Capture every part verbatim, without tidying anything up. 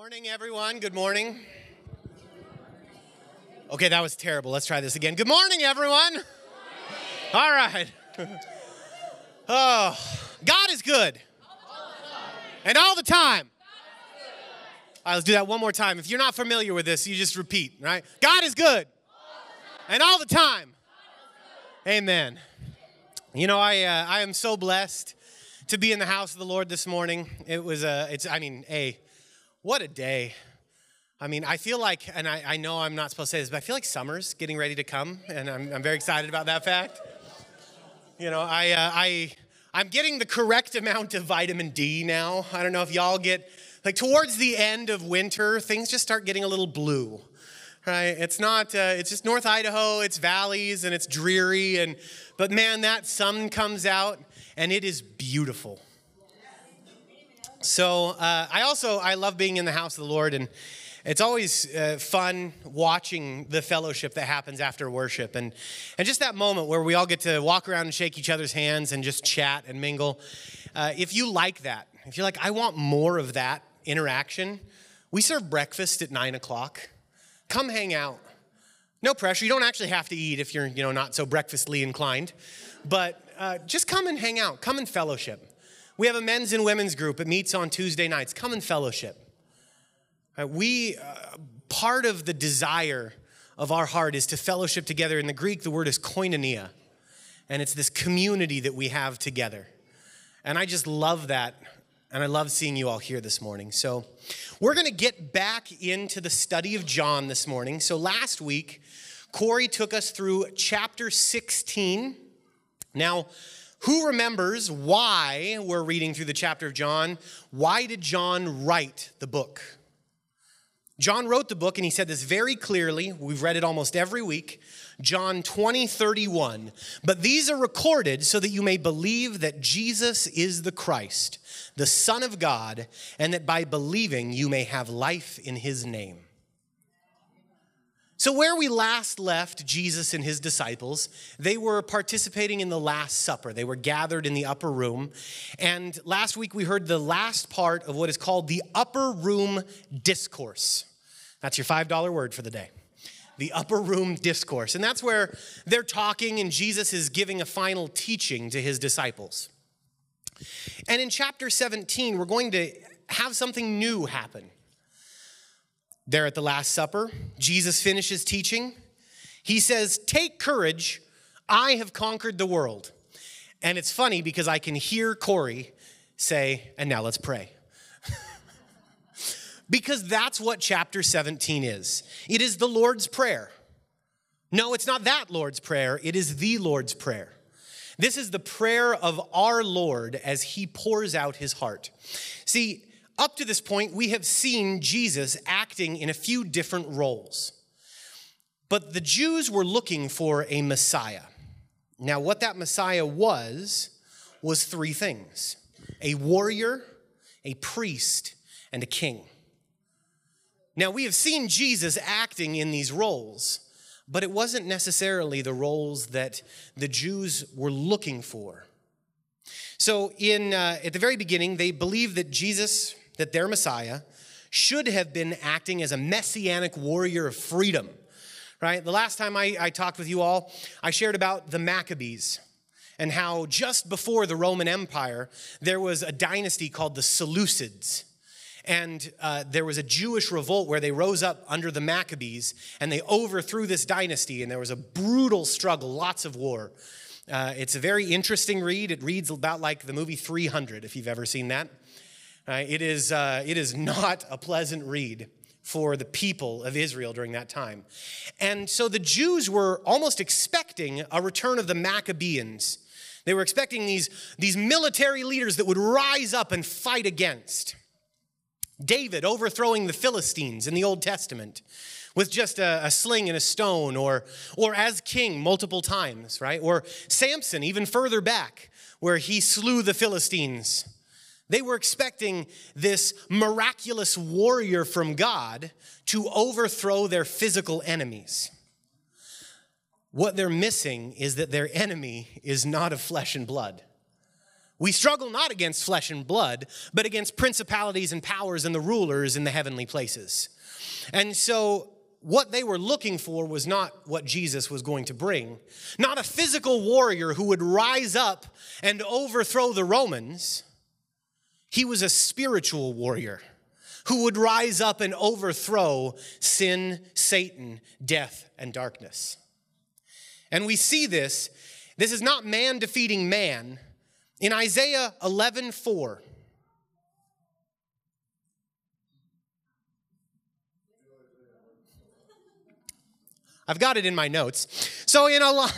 Morning, everyone. Good morning. Okay, that was terrible. Let's try this again. Good morning, everyone. Good morning. All right. Oh, God is good. All and all the time. All right, let's do that one more time. If you're not familiar with this, you just repeat, right? God is good. All and all the time. Amen. You know, I uh, I am so blessed to be in the house of the Lord this morning. It was a, uh, it's, I mean, a, what a day. I mean, I feel like, and I, I know I'm not supposed to say this, but I feel like summer's getting ready to come, and I'm, I'm very excited about that fact. You know, I, uh, I, I'm getting the correct amount of vitamin D now. I don't know if y'all get, like towards the end of winter, things just start getting a little blue, right? It's not, uh, it's just North Idaho, it's valleys, and it's dreary, and, but man, that sun comes out, and it is beautiful. So uh, I also, I love being in the house of the Lord, and it's always uh, fun watching the fellowship that happens after worship, and, and just that moment where we all get to walk around and shake each other's hands and just chat and mingle. Uh, if you like that, if you're like, I want more of that interaction, we serve breakfast at nine o'clock. Come hang out. No pressure. You don't actually have to eat if you're, you know, not so breakfastly inclined, but uh, just come and hang out. Come and fellowship. We have a men's and women's group. It meets on Tuesday nights. Come and fellowship. Uh, we, uh, part of the desire of our heart is to fellowship together. In the Greek, the word is koinonia, and it's this community that we have together. And I just love that, and I love seeing you all here this morning. So we're going to get back into the study of John this morning. So last week, Corey took us through chapter sixteen. Now, who remembers why we're reading through the chapter of John? Why did John write the book? John wrote the book, and he said this very clearly. We've read it almost every week. John twenty, thirty-one. But these are recorded so that you may believe that Jesus is the Christ, the Son of God, and that by believing you may have life in his name. So where we last left Jesus and his disciples, they were participating in the Last Supper. They were gathered in the upper room. And last week we heard the last part of what is called the upper room discourse. That's your five dollar word for the day. The upper room discourse. And that's where they're talking and Jesus is giving a final teaching to his disciples. And in chapter seventeen, we're going to have something new happen. There at the Last Supper, Jesus finishes teaching. He says, "Take courage, I have conquered the world." And it's funny because I can hear Corey say, "And now let's pray." Because that's what chapter seventeen is. It is the Lord's Prayer. No, it's not that Lord's Prayer. It is the Lord's Prayer. This is the prayer of our Lord as he pours out his heart. See, up to this point, we have seen Jesus acting in a few different roles. But the Jews were looking for a Messiah. Now, what that Messiah was, was three things: a warrior, a priest, and a king. Now, we have seen Jesus acting in these roles, but it wasn't necessarily the roles that the Jews were looking for. So in uh, at the very beginning, they believed that Jesus, that their Messiah, should have been acting as a messianic warrior of freedom, right? The last time I, I talked with you all, I shared about the Maccabees and how just before the Roman Empire, there was a dynasty called the Seleucids. And uh, there was a Jewish revolt where they rose up under the Maccabees and they overthrew this dynasty, and there was a brutal struggle, lots of war. Uh, it's a very interesting read. It reads about like the movie three hundred, if you've ever seen that. Uh, it is uh, it is not a pleasant read for the people of Israel during that time. And so the Jews were almost expecting a return of the Maccabeans. They were expecting these, these military leaders that would rise up and fight against David overthrowing the Philistines in the Old Testament with just a, a sling and a stone, or, or as king multiple times, right? Or Samson, even further back, where he slew the Philistines. They were expecting this miraculous warrior from God to overthrow their physical enemies. What they're missing is that their enemy is not of flesh and blood. We struggle not against flesh and blood, but against principalities and powers and the rulers in the heavenly places. And so what they were looking for was not what Jesus was going to bring. Not a physical warrior who would rise up and overthrow the Romans. He was a spiritual warrior who would rise up and overthrow sin, Satan, death, and darkness. And we see this. This is not man defeating man. In Isaiah eleven four, I've got it in my notes. So in a lot,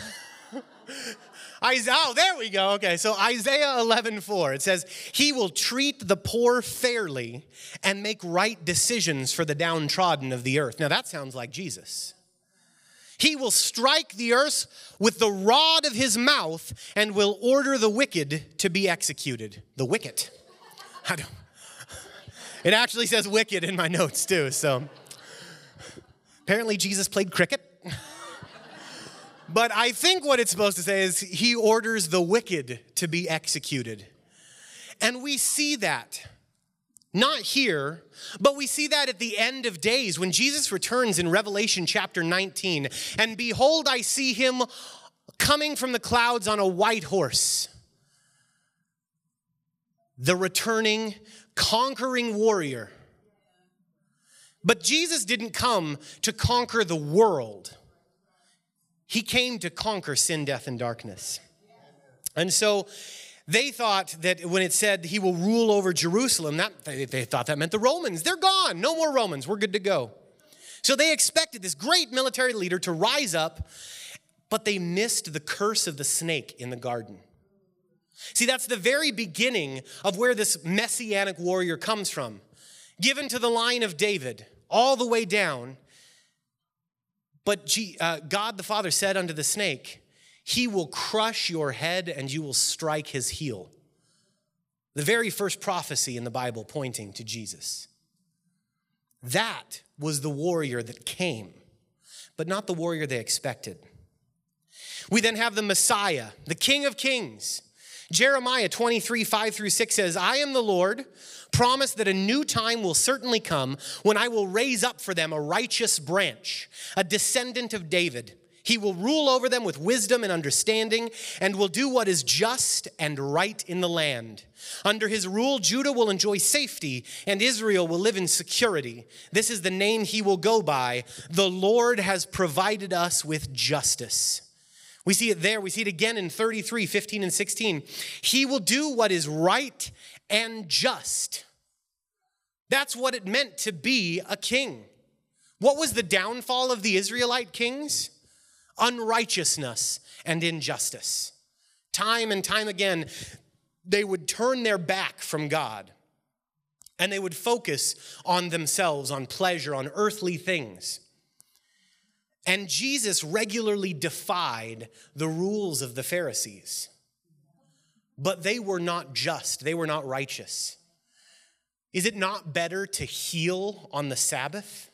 oh, there we go. Okay, so Isaiah eleven four, it says, he will treat the poor fairly and make right decisions for the downtrodden of the earth. Now that sounds like Jesus. He will strike the earth with the rod of his mouth and will order the wicked to be executed. The wicked. I don't, it actually says wicked in my notes too, so apparently Jesus played cricket. But I think what it's supposed to say is he orders the wicked to be executed. And we see that, not here, but we see that at the end of days when Jesus returns in Revelation chapter nineteen. And behold, I see him coming from the clouds on a white horse. The returning, conquering warrior. But Jesus didn't come to conquer the world. He came to conquer sin, death, and darkness. And so they thought that when it said he will rule over Jerusalem, that they, they thought that meant the Romans. They're gone. No more Romans. We're good to go. So they expected this great military leader to rise up, but they missed the curse of the snake in the garden. See, that's the very beginning of where this messianic warrior comes from. Given to the line of David, all the way down. But G, uh, God the Father said unto the snake, he will crush your head and you will strike his heel. The very first prophecy in the Bible pointing to Jesus. That was the warrior that came, but not the warrior they expected. We then have the Messiah, the King of Kings. Jeremiah twenty-three, five through six says, I am the Lord, promise that a new time will certainly come when I will raise up for them a righteous branch, a descendant of David. He will rule over them with wisdom and understanding and will do what is just and right in the land. Under his rule, Judah will enjoy safety and Israel will live in security. This is the name he will go by. The Lord has provided us with justice. We see it there. We see it again in thirty-three, fifteen, and sixteen. He will do what is right and just. That's what it meant to be a king. What was the downfall of the Israelite kings? Unrighteousness and injustice. Time and time again, they would turn their back from God. And they would focus on themselves, on pleasure, on earthly things. And Jesus regularly defied the rules of the Pharisees. But they were not just. They were not righteous. Is it not better to heal on the Sabbath?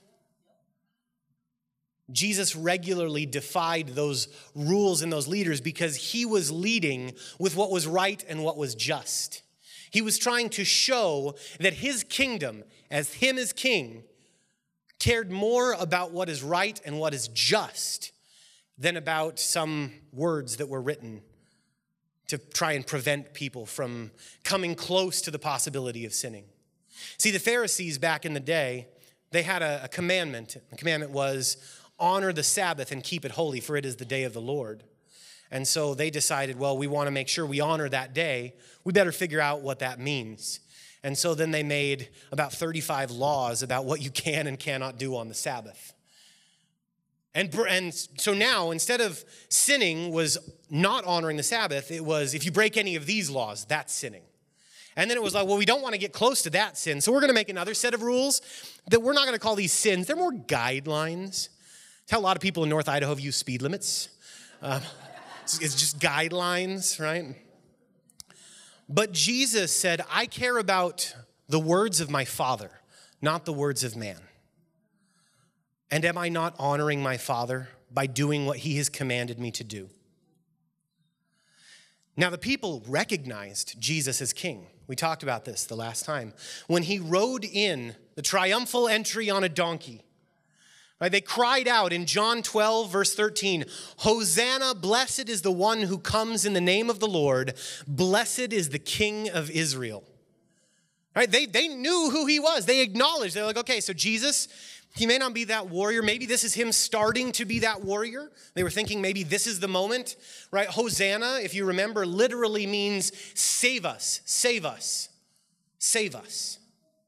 Jesus regularly defied those rules and those leaders because he was leading with what was right and what was just. He was trying to show that his kingdom, as him as king, cared more about what is right and what is just than about some words that were written to try and prevent people from coming close to the possibility of sinning. See, the Pharisees back in the day, they had a, a commandment. The commandment was, honor the Sabbath and keep it holy, for it is the day of the Lord. And so they decided, well, we want to make sure we honor that day. We better figure out what that means. And so then they made about thirty-five laws about what you can and cannot do on the Sabbath. And, and so now, instead of sinning was not honoring the Sabbath, it was if you break any of these laws, that's sinning. And then it was like, well, we don't want to get close to that sin, so we're going to make another set of rules that we're not going to call these sins. They're more guidelines. That's how a lot of people in North Idaho view speed limits. Uh, it's, it's just guidelines, right? But Jesus said, I care about the words of my Father, not the words of man. And am I not honoring my Father by doing what he has commanded me to do? Now, the people recognized Jesus as king. We talked about this the last time. When he rode in the triumphal entry on a donkey, right, they cried out in John twelve, verse thirteen, "Hosanna, blessed is the one who comes in the name of the Lord. Blessed is the King of Israel." Right? They, they knew who he was. They acknowledged. They're like, okay, so Jesus, he may not be that warrior. Maybe this is him starting to be that warrior. They were thinking maybe this is the moment, right? Hosanna, if you remember, literally means save us, save us, save us.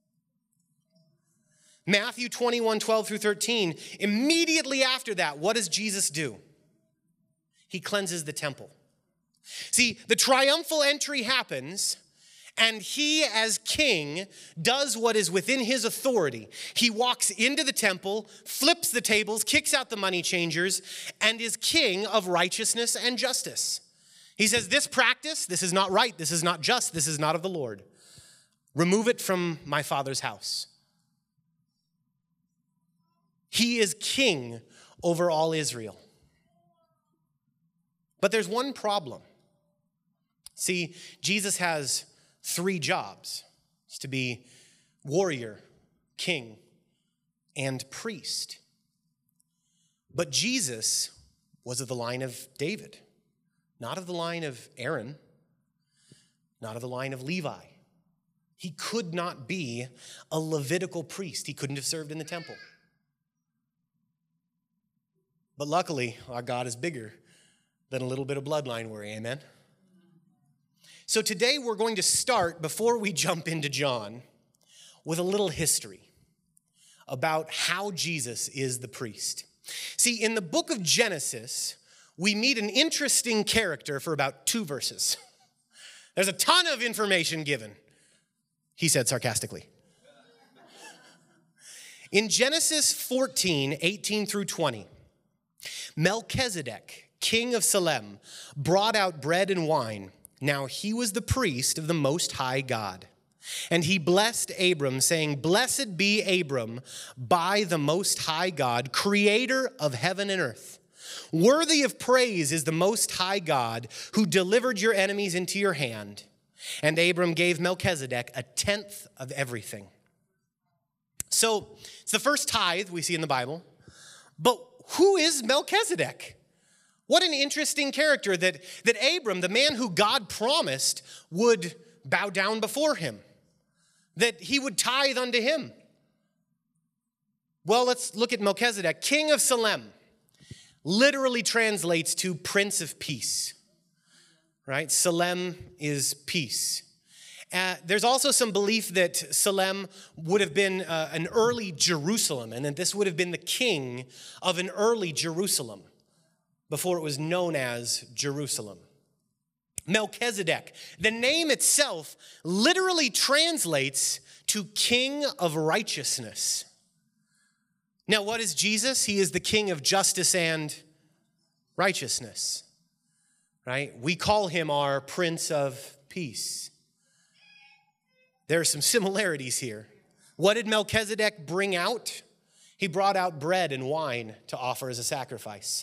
Matthew twenty-one, twelve through thirteen, immediately after that, what does Jesus do? He cleanses the temple. See, the triumphal entry happens, and he, as king, does what is within his authority. He walks into the temple, flips the tables, kicks out the money changers, and is king of righteousness and justice. He says, this practice, this is not right, this is not just, this is not of the Lord. Remove it from my Father's house. He is king over all Israel. But there's one problem. See, Jesus has three jobs. It's to be warrior, king, and priest. But Jesus was of the line of David, not of the line of Aaron, not of the line of Levi. He could not be a Levitical priest. He couldn't have served in the temple. But luckily, our God is bigger than a little bit of bloodline worry, amen? So today we're going to start, before we jump into John, with a little history about how Jesus is the priest. See, in the book of Genesis, we meet an interesting character for about two verses. There's a ton of information given, he said sarcastically. In Genesis fourteen, eighteen through twenty, Melchizedek, king of Salem, brought out bread and wine. Now he was the priest of the Most High God. And he blessed Abram, saying, "Blessed be Abram by the Most High God, creator of heaven and earth. Worthy of praise is the Most High God, who delivered your enemies into your hand." And Abram gave Melchizedek a tenth of everything. So it's the first tithe we see in the Bible. But who is Melchizedek? What an interesting character that, that Abram, the man who God promised, would bow down before him, that he would tithe unto him. Well, let's look at Melchizedek. King of Salem literally translates to Prince of Peace, right? Salem is peace. Uh, there's also some belief that Salem would have been uh, an early Jerusalem, and that this would have been the king of an early Jerusalem before it was known as Jerusalem. Melchizedek, the name itself literally translates to King of Righteousness. Now, what is Jesus? He is the King of justice and righteousness, right? We call him our Prince of Peace. There are some similarities here. What did Melchizedek bring out? He brought out bread and wine to offer as a sacrifice.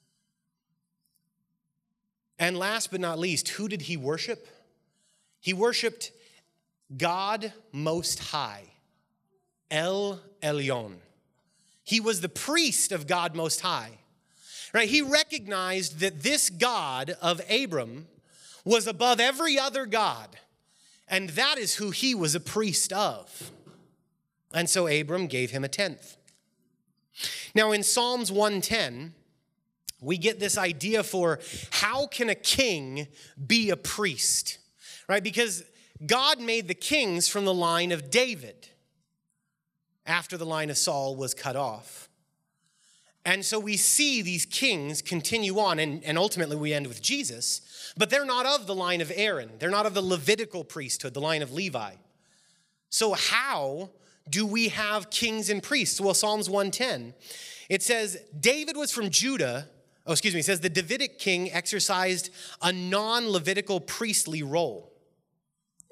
And last but not least, who did he worship? He worshiped God Most High, El Elyon. He was the priest of God Most High. Right? He recognized that this God of Abram was above every other god, and that is who he was a priest of. And so Abram gave him a tenth. Now in Psalms one ten, we get this idea for how can a king be a priest, right? Because God made the kings from the line of David after the line of Saul was cut off. And so we see these kings continue on, and, and ultimately we end with Jesus, but they're not of the line of Aaron. They're not of the Levitical priesthood, the line of Levi. So how do we have kings and priests? Well, Psalms one ten, it says, David was from Judah. Oh, excuse me. It says the Davidic king exercised a non-Levitical priestly role.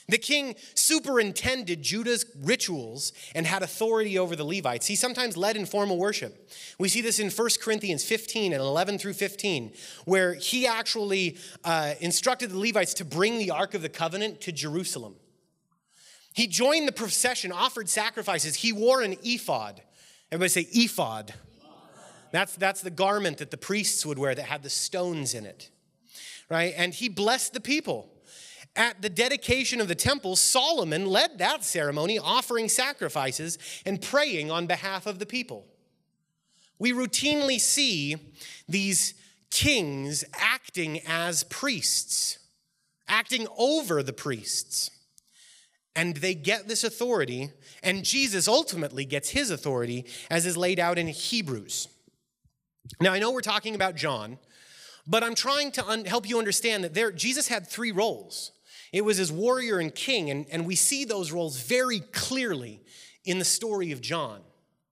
The king superintended Judah's rituals and had authority over the Levites. He sometimes led in formal worship. We see this in First Corinthians fifteen and eleven through fifteen, where he actually uh, instructed the Levites to bring the Ark of the Covenant to Jerusalem. He joined the procession, offered sacrifices. He wore an ephod. Everybody say ephod. That's, that's the garment that the priests would wear that had the stones in it, right? And he blessed the people. At the dedication of the temple, Solomon led that ceremony, offering sacrifices and praying on behalf of the people. We routinely see these kings acting as priests, acting over the priests. And they get this authority, and Jesus ultimately gets his authority as is laid out in Hebrews. Now, I know we're talking about John, but I'm trying to un- help you understand that there, Jesus had three roles. It was as warrior and king, and, and we see those roles very clearly in the story of John.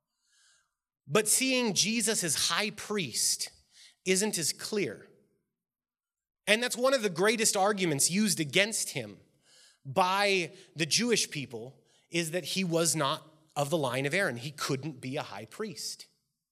But seeing Jesus as high priest isn't as clear. And that's one of the greatest arguments used against him by the Jewish people, is that he was not of the line of Aaron. He couldn't be a high priest.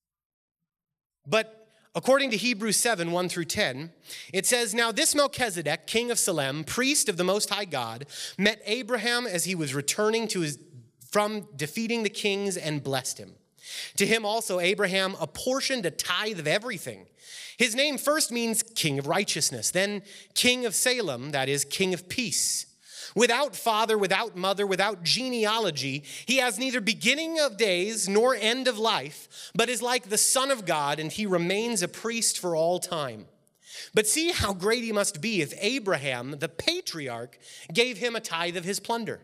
But according to Hebrews seven, one through ten, it says, "Now this Melchizedek, king of Salem, priest of the Most High God, met Abraham as he was returning to his, from defeating the kings and blessed him. To him also Abraham apportioned a tithe of everything. His name first means king of righteousness, then king of Salem, that is, king of peace. Without father, without mother, without genealogy, he has neither beginning of days nor end of life, but is like the Son of God, and he remains a priest for all time. But see how great he must be if Abraham, the patriarch, gave him a tithe of his plunder."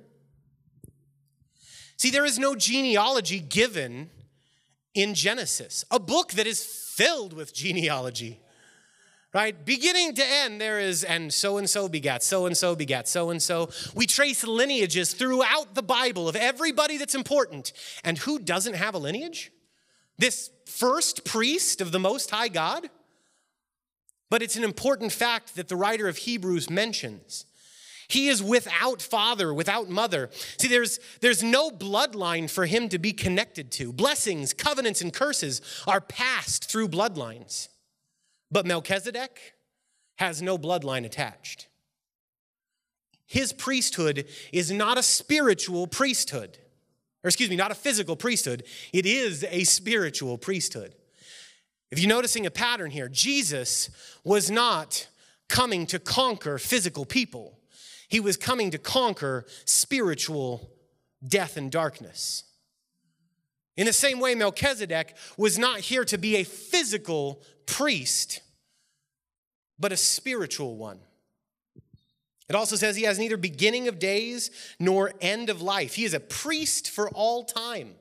See, there is no genealogy given in Genesis, a book that is filled with genealogy. Right? Beginning to end, there is, and so-and-so begat, so-and-so begat, so-and-so. We trace lineages throughout the Bible of everybody that's important. And who doesn't have a lineage? This first priest of the Most High God? But it's an important fact that the writer of Hebrews mentions. He is without father, without mother. See, there's, there's no bloodline for him to be connected to. Blessings, covenants, and curses are passed through bloodlines. But Melchizedek has no bloodline attached. His priesthood is not a spiritual priesthood. Or excuse me, not a physical priesthood. It is a spiritual priesthood. If you're noticing a pattern here, Jesus was not coming to conquer physical people. He was coming to conquer spiritual death and darkness. In the same way, Melchizedek was not here to be a physical priest, but a spiritual one. It also says he has neither beginning of days nor end of life. He is a priest for all time.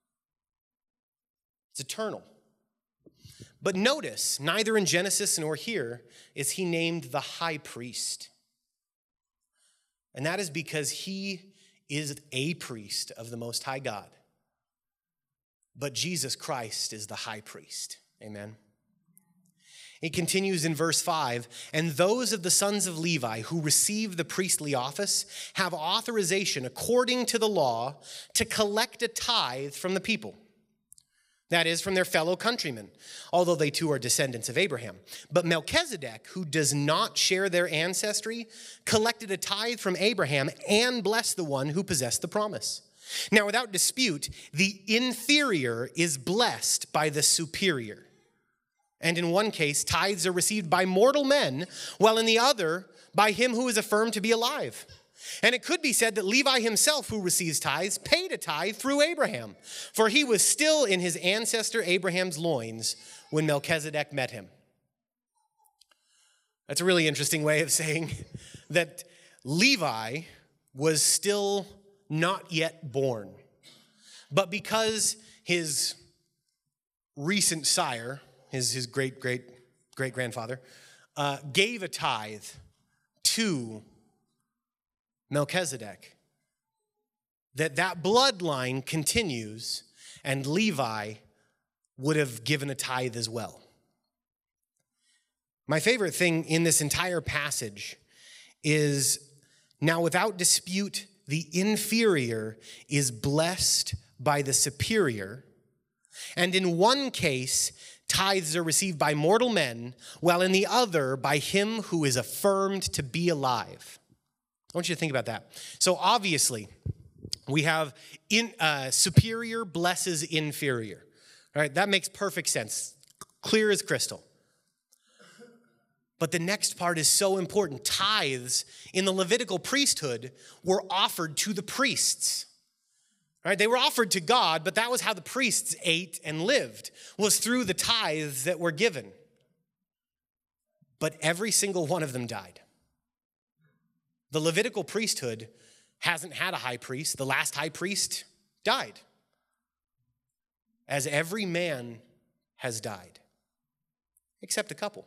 It's eternal. But notice, neither in Genesis nor here is he named the high priest. And that is because he is a priest of the Most High God. But Jesus Christ is the high priest. Amen. It continues in verse five, "And those of the sons of Levi who receive the priestly office have authorization according to the law to collect a tithe from the people. That is, from their fellow countrymen, although they too are descendants of Abraham. But Melchizedek, who does not share their ancestry, collected a tithe from Abraham and blessed the one who possessed the promise. Now, without dispute, the inferior is blessed by the superior. And in one case, tithes are received by mortal men, while in the other, by him who is affirmed to be alive. And it could be said that Levi himself, who receives tithes, paid a tithe through Abraham, for he was still in his ancestor Abraham's loins when Melchizedek met him." That's a really interesting way of saying that Levi was still not yet born. But because his recent sire, his, his great, great, great grandfather, uh, gave a tithe to Melchizedek, that that bloodline continues, and Levi would have given a tithe as well. My favorite thing in this entire passage is Now, without dispute, the inferior is blessed by the superior. And in one case, tithes are received by mortal men, while in the other, by him who is affirmed to be alive. I want you to think about that. So obviously, we have in, uh, superior blesses inferior. All right, that makes perfect sense, clear as crystal. But the next part is so important. Tithes in the Levitical priesthood were offered to the priests. Right? They were offered to God, but that was how the priests ate and lived, was through the tithes that were given. But every single one of them died. The Levitical priesthood hasn't had a high priest. The last high priest died, as every man has died, except a couple.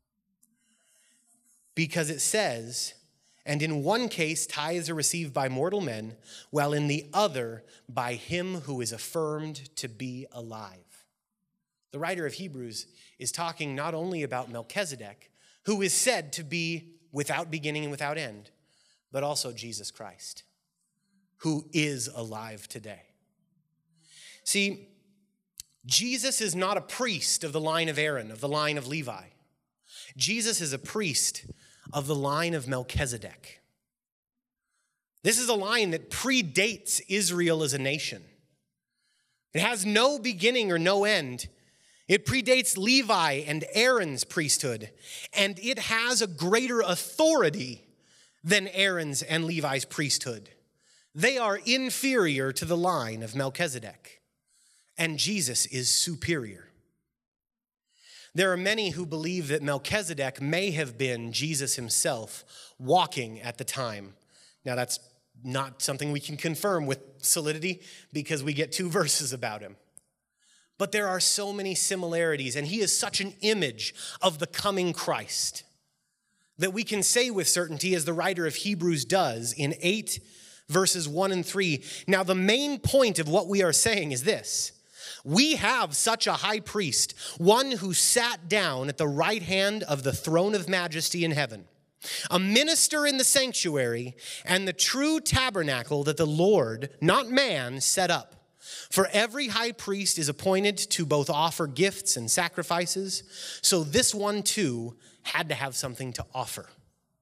Because it says, and in one case tithes are received by mortal men, while in the other by him who is affirmed to be alive. The writer of Hebrews is talking not only about Melchizedek, who is said to be without beginning and without end, but also Jesus Christ, who is alive today. See, Jesus is not a priest of the line of Aaron, of the line of Levi. Jesus is a priest of the line of Melchizedek. This is a line that predates Israel as a nation. It has no beginning or no end. It predates Levi and Aaron's priesthood, and it has a greater authority than Aaron's and Levi's priesthood. They are inferior to the line of Melchizedek, and Jesus is superior. There are many who believe that Melchizedek may have been Jesus himself walking at the time. Now, that's not something we can confirm with solidity because we get two verses about him. But there are so many similarities, and he is such an image of the coming Christ that we can say with certainty, as the writer of Hebrews does in eight verses one and three, now the main point of what we are saying is this: we have such a high priest, one who sat down at the right hand of the throne of majesty in heaven, a minister in the sanctuary and the true tabernacle that the Lord, not man, set up. For every high priest is appointed to both offer gifts and sacrifices, so this one too had to have something to offer.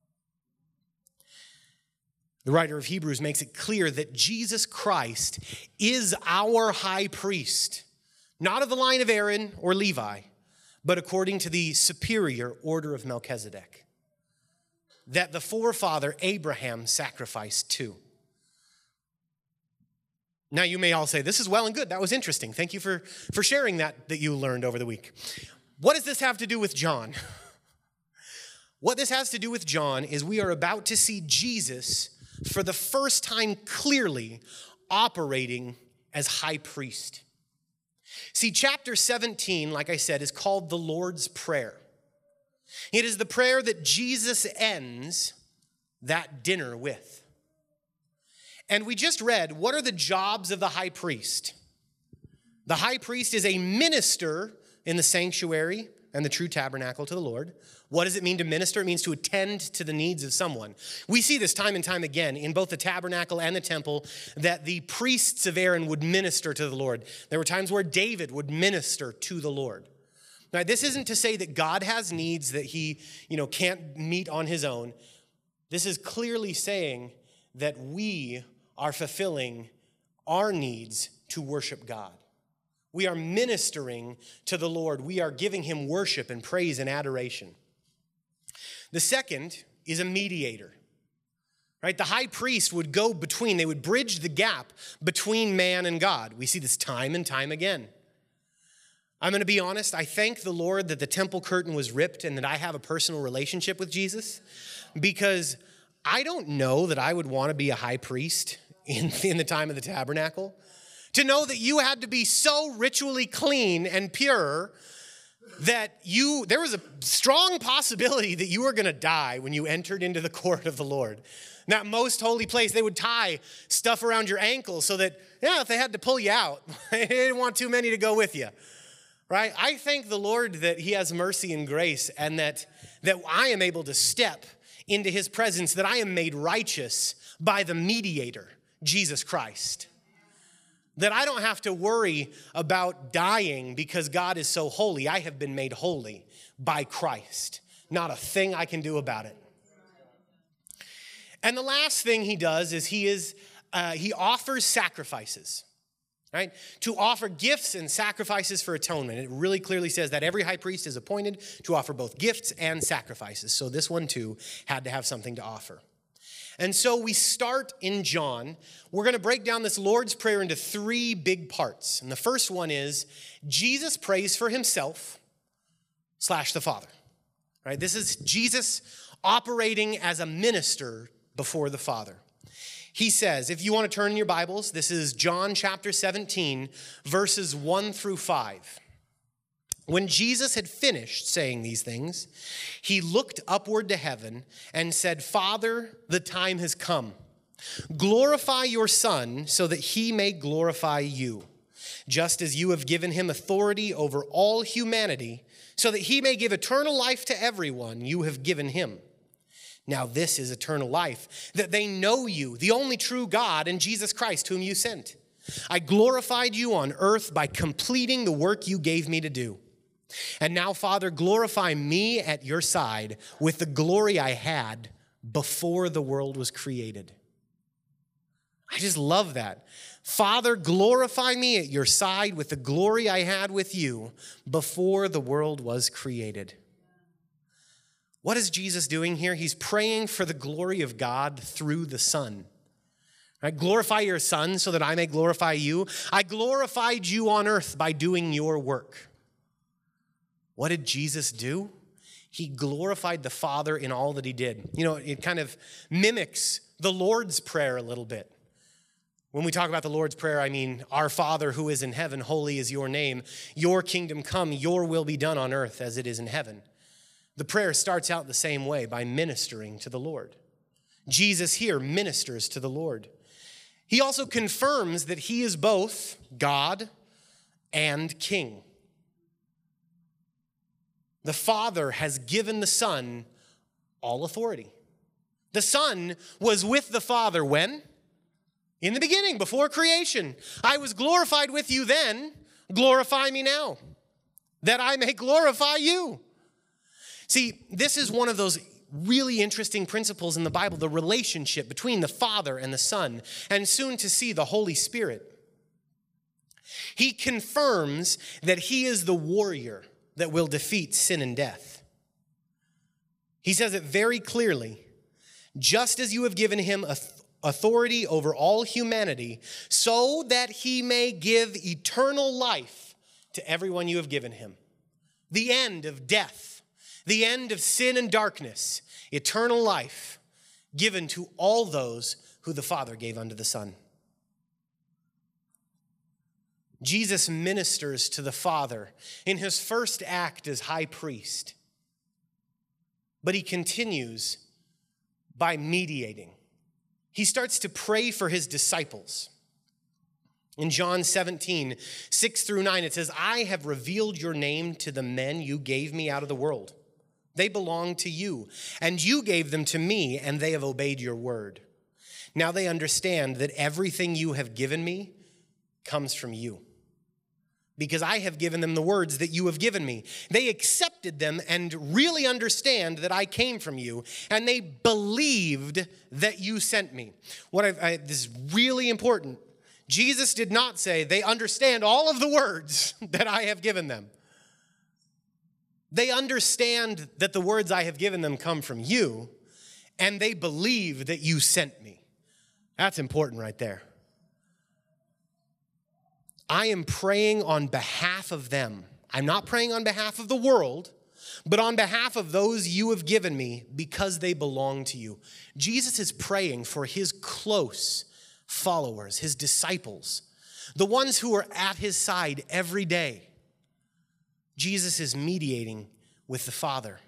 The writer of Hebrews makes it clear that Jesus Christ is our high priest, not of the line of Aaron or Levi, but according to the superior order of Melchizedek, that the forefather Abraham sacrificed to. Now you may all say, this is well and good. That was interesting. Thank you for, for sharing that that you learned over the week. What does this have to do with John? What this has to do with John is we are about to see Jesus for the first time clearly operating as high priest. See, chapter seventeen, like I said, is called the Lord's Prayer. It is the prayer that Jesus ends that dinner with. And we just read, what are the jobs of the high priest? The high priest is a minister in the sanctuary and the true tabernacle to the Lord. What does it mean to minister? It means to attend to the needs of someone. We see this time and time again in both the tabernacle and the temple, that the priests of Aaron would minister to the Lord. There were times where David would minister to the Lord. Now, this isn't to say that God has needs that he, you know, can't meet on his own. This is clearly saying that we are fulfilling our needs to worship God. We are ministering to the Lord. We are giving him worship and praise and adoration. The second is a mediator, right? The high priest would go between, they would bridge the gap between man and God. We see this time and time again. I'm going to be honest, I thank the Lord that the temple curtain was ripped and that I have a personal relationship with Jesus, because I don't know that I would want to be a high priest in, in the time of the tabernacle. To know that you had to be so ritually clean and pure that you, there was a strong possibility that you were going to die when you entered into the court of the Lord. In that most holy place, they would tie stuff around your ankles so that, yeah, if they had to pull you out, they didn't want too many to go with you, right? I thank the Lord that he has mercy and grace, and that, that I am able to step into his presence, that I am made righteous by the mediator, Jesus Christ. That I don't have to worry about dying because God is so holy. I have been made holy by Christ. Not a thing I can do about it. And the last thing he does is he is uh, he offers sacrifices. Right? To offer gifts and sacrifices for atonement. It really clearly says that every high priest is appointed to offer both gifts and sacrifices. So this one too had to have something to offer. And so we start in John. We're going to break down this Lord's Prayer into three big parts. And the first one is Jesus prays for himself slash the Father. Right? This is Jesus operating as a minister before the Father. He says, if you want to turn in your Bibles, this is John chapter seventeen, verses one through five. When Jesus had finished saying these things, he looked upward to heaven and said, Father, the time has come. Glorify your Son so that he may glorify you, just as you have given him authority over all humanity, so that he may give eternal life to everyone you have given him. Now this is eternal life, that they know you, the only true God, and Jesus Christ, whom you sent. I glorified you on earth by completing the work you gave me to do. And now, Father, glorify me at your side with the glory I had before the world was created. I just love that. Father, glorify me at your side with the glory I had with you before the world was created. What is Jesus doing here? He's praying for the glory of God through the Son. Right? Glorify your Son so that I may glorify you. I glorified you on earth by doing your work. What did Jesus do? He glorified the Father in all that he did. You know, it kind of mimics the Lord's Prayer a little bit. When we talk about the Lord's Prayer, I mean, our Father who is in heaven, holy is your name. Your kingdom come, your will be done on earth as it is in heaven. The prayer starts out the same way, by ministering to the Lord. Jesus here ministers to the Lord. He also confirms that he is both God and King. The Father has given the Son all authority. The Son was with the Father when? In the beginning, before creation. I was glorified with you then, glorify me now, that I may glorify you. See, this is one of those really interesting principles in the Bible, the relationship between the Father and the Son, and soon to see the Holy Spirit. He confirms that he is the warrior that will defeat sin and death. He says it very clearly, just as you have given him authority over all humanity, so that he may give eternal life to everyone you have given him. The end of death. The end of sin and darkness, eternal life, given to all those who the Father gave unto the Son. Jesus ministers to the Father in his first act as high priest, but he continues by mediating. He starts to pray for his disciples. In John seventeen, six through nine, it says, I have revealed your name to the men you gave me out of the world. They belong to you, and you gave them to me, and they have obeyed your word. Now they understand that everything you have given me comes from you, because I have given them the words that you have given me. They accepted them and really understand that I came from you, and they believed that you sent me. What I've, I, this is really important. Jesus did not say they understand all of the words that I have given them. They understand that the words I have given them come from you, and they believe that you sent me. That's important right there. I am praying on behalf of them. I'm not praying on behalf of the world, but on behalf of those you have given me because they belong to you. Jesus is praying for his close followers, his disciples, the ones who are at his side every day. Jesus is mediating with the Father.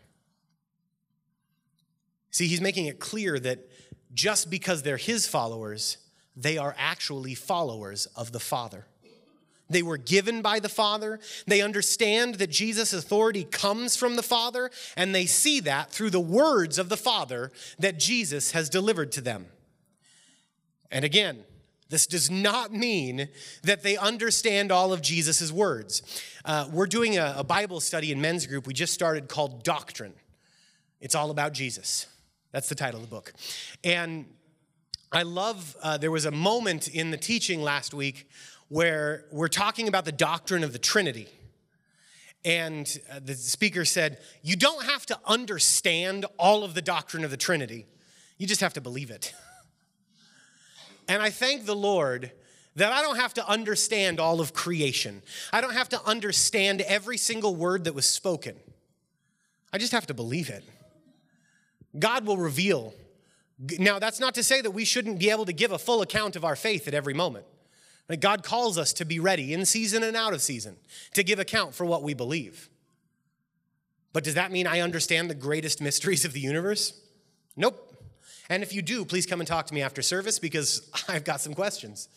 See, he's making it clear that just because they're his followers, they are actually followers of the Father. They were given by the Father. They understand that Jesus' authority comes from the Father, and they see that through the words of the Father that Jesus has delivered to them. And again, this does not mean that they understand all of Jesus' words. Uh, we're doing a, a Bible study in men's group we just started called Doctrine. It's all about Jesus. That's the title of the book. And I love, uh, there was a moment in the teaching last week where we're talking about the doctrine of the Trinity. And uh, the speaker said, you don't have to understand all of the doctrine of the Trinity. You just have to believe it. And I thank the Lord that I don't have to understand all of creation. I don't have to understand every single word that was spoken. I just have to believe it. God will reveal. Now, that's not to say that we shouldn't be able to give a full account of our faith at every moment. Like God calls us to be ready in season and out of season to give account for what we believe. But does that mean I understand the greatest mysteries of the universe? Nope. And if you do, please come and talk to me after service because I've got some questions.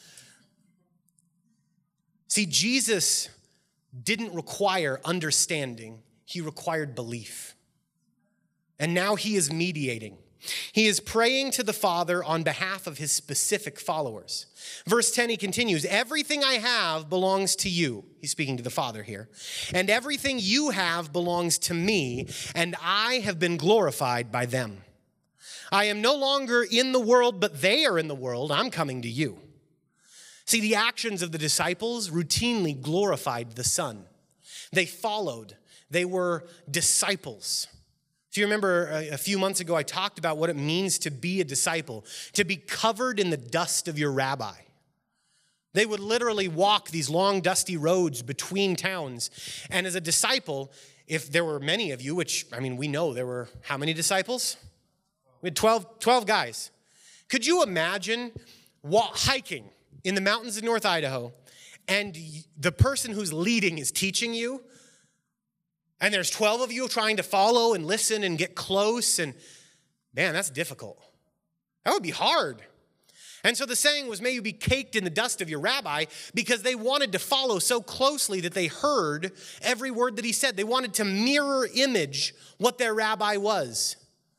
See, Jesus didn't require understanding. He required belief. And now he is mediating. He is praying to the Father on behalf of his specific followers. Verse ten, he continues, everything I have belongs to you. He's speaking to the Father here. And everything you have belongs to me, and I have been glorified by them. I am no longer in the world, but they are in the world. I'm coming to you. See, the actions of the disciples routinely glorified the Son. They followed. They were disciples. If you remember a few months ago, I talked about what it means to be a disciple, to be covered in the dust of your rabbi. They would literally walk these long, dusty roads between towns. And as a disciple, if there were many of you, which, I mean, we know there were how many disciples? We had twelve, twelve guys. Could you imagine walk, hiking in the mountains of North Idaho, and the person who's leading is teaching you, and there's twelve of you trying to follow and listen and get close, and man, that's difficult. That would be hard. And so the saying was, may you be caked in the dust of your rabbi, because they wanted to follow so closely that they heard every word that he said. They wanted to mirror image what their rabbi was.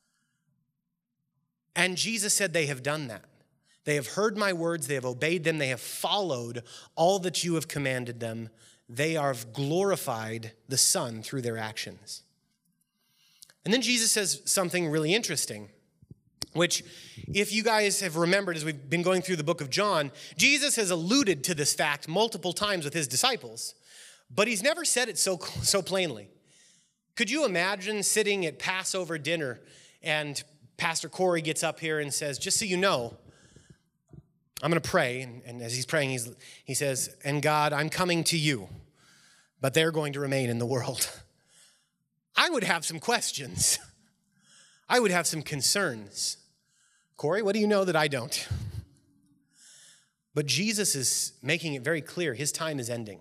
And Jesus said, they have done that. They have heard my words, they have obeyed them, they have followed all that you have commanded them. They have glorified the Son through their actions. And then Jesus says something really interesting, which if you guys have remembered as we've been going through the book of John, Jesus has alluded to this fact multiple times with his disciples, but he's never said it so, so plainly. Could you imagine sitting at Passover dinner and Pastor Corey gets up here and says, just so you know, I'm going to pray. And, and as he's praying, he's, he says, and God, I'm coming to you, but they're going to remain in the world. I would have some questions. I would have some concerns. Corey, what do you know that I don't? But Jesus is making it very clear. His time is ending.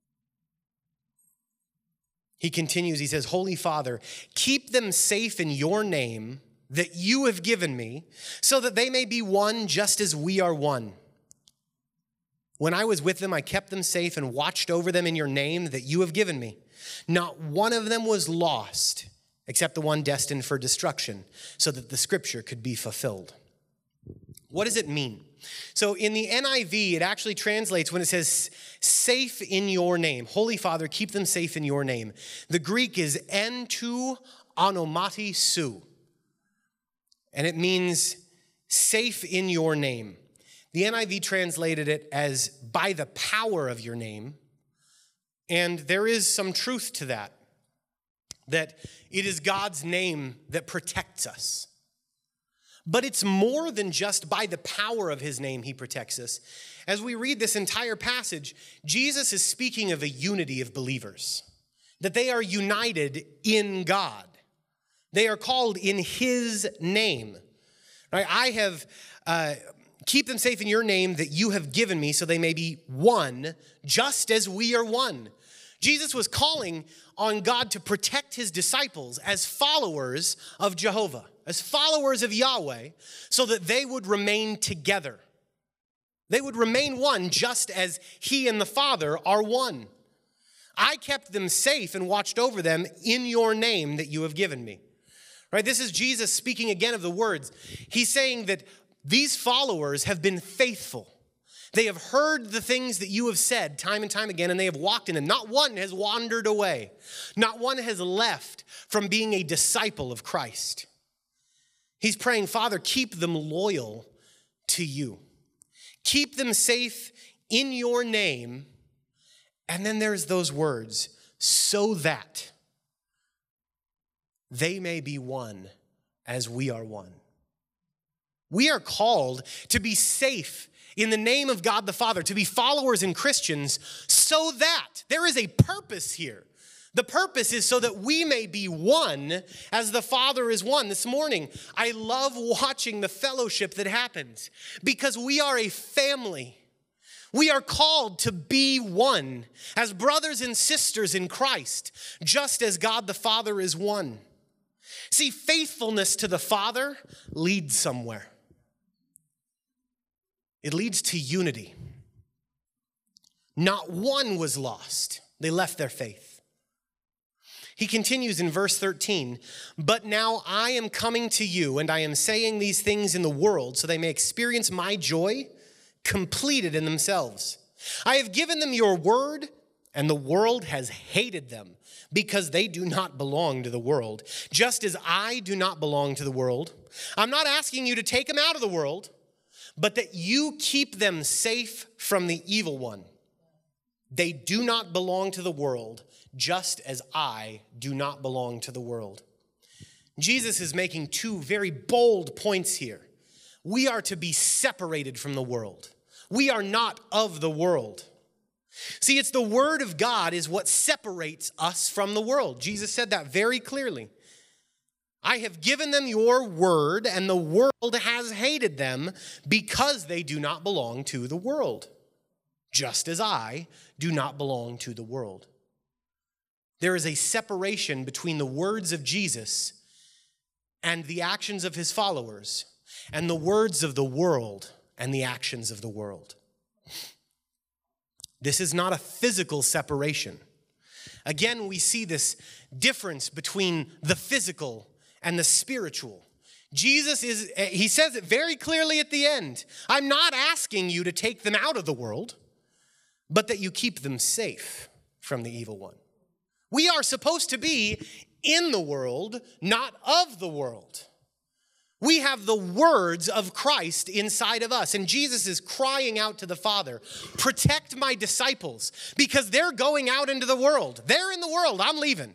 He continues, he says, Holy Father, keep them safe in your name that you have given me, so that they may be one just as we are one. When I was with them, I kept them safe and watched over them in your name that you have given me. Not one of them was lost, except the one destined for destruction, so that the scripture could be fulfilled. What does it mean? So in the N I V, it actually translates when it says, safe in your name. Holy Father, keep them safe in your name. The Greek is en tu onomati su. And it means safe in your name. The N I V translated it as by the power of your name. And there is some truth to that, that it is God's name that protects us. But it's more than just by the power of his name he protects us. As we read this entire passage, Jesus is speaking of a unity of believers, that they are united in God. They are called in his name. Right? I have, uh, keep them safe in your name that you have given me so they may be one, just as we are one. Jesus was calling on God to protect his disciples as followers of Jehovah, as followers of Yahweh, so that they would remain together. They would remain one just as he and the Father are one. I kept them safe and watched over them in your name that you have given me. Right? This is Jesus speaking again of the words. He's saying that these followers have been faithful. They have heard the things that you have said time and time again, and they have walked in them. Not one has wandered away. Not one has left from being a disciple of Christ. He's praying, Father, keep them loyal to you. Keep them safe in your name. And then there's those words, so that they may be one as we are one. We are called to be safe in the name of God the Father, to be followers and Christians, so that there is a purpose here. The purpose is so that we may be one as the Father is one. This morning, I love watching the fellowship that happens because we are a family. We are called to be one as brothers and sisters in Christ, just as God the Father is one. See, faithfulness to the Father leads somewhere. It leads to unity. Not one was lost. They left their faith. He continues in verse thirteen, but now I am coming to you, and I am saying these things in the world so they may experience my joy completed in themselves. I have given them your word, and the world has hated them because they do not belong to the world, just as I do not belong to the world. I'm not asking you to take them out of the world, but that you keep them safe from the evil one. They do not belong to the world, just as I do not belong to the world. Jesus is making two very bold points here. We are to be separated from the world. We are not of the world. See, it's the word of God is what separates us from the world. Jesus said that very clearly. I have given them your word, and the world has hated them because they do not belong to the world, just as I do not belong to the world. There is a separation between the words of Jesus and the actions of his followers, and the words of the world and the actions of the world. This is not a physical separation. Again, we see this difference between the physical and the spiritual. Jesus is, he says it very clearly at the end. I'm not asking you to take them out of the world, but that you keep them safe from the evil one. We are supposed to be in the world, not of the world. We have the words of Christ inside of us. And Jesus is crying out to the Father, protect my disciples because they're going out into the world. They're in the world. I'm leaving.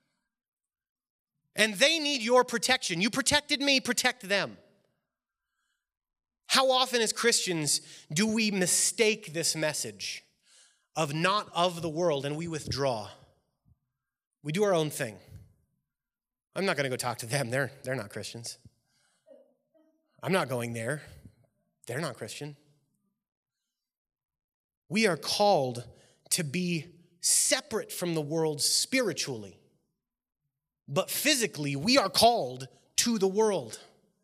And they need your protection. You protected me, protect them. How often as Christians do we mistake this message of not of the world and we withdraw? We do our own thing. I'm not going to go talk to them. They're, they're not Christians. I'm not going there. They're not Christian. We are called to be separate from the world spiritually. But physically, we are called to the world.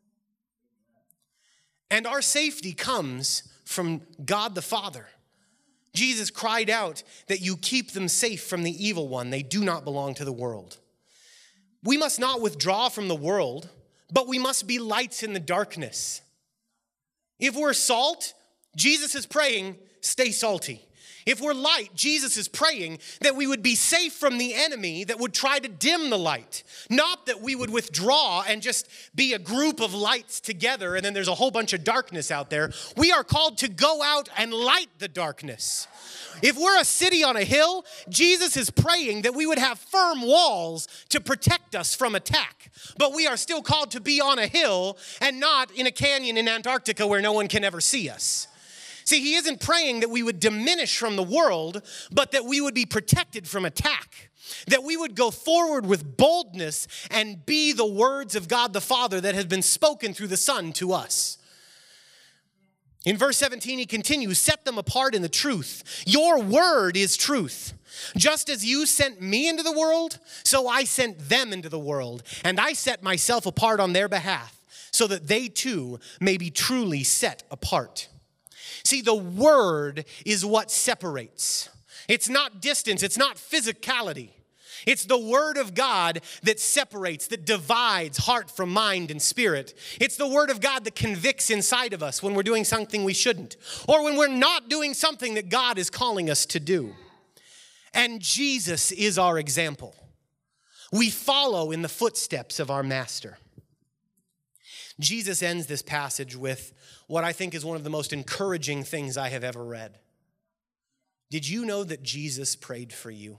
And our safety comes from God the Father. Jesus cried out that you keep them safe from the evil one. They do not belong to the world. We must not withdraw from the world, but we must be lights in the darkness. If we're salt, Jesus is praying, stay salty. If we're light, Jesus is praying that we would be safe from the enemy that would try to dim the light. Not that we would withdraw and just be a group of lights together and then there's a whole bunch of darkness out there. We are called to go out and light the darkness. If we're a city on a hill, Jesus is praying that we would have firm walls to protect us from attack. But we are still called to be on a hill and not in a canyon in Antarctica where no one can ever see us. See, he isn't praying that we would diminish from the world, but that we would be protected from attack. That we would go forward with boldness and be the words of God the Father that have been spoken through the Son to us. In verse seventeen, he continues, set them apart in the truth. Your word is truth. Just as you sent me into the world, so I sent them into the world. And I set myself apart on their behalf, so that they too may be truly set apart. See, the word is what separates. It's not distance, it's not physicality. It's the word of God that separates, that divides heart from mind and spirit. It's the word of God that convicts inside of us when we're doing something we shouldn't, or when we're not doing something that God is calling us to do. And Jesus is our example. We follow in the footsteps of our master. Jesus ends this passage with what I think is one of the most encouraging things I have ever read. Did you know that Jesus prayed for you?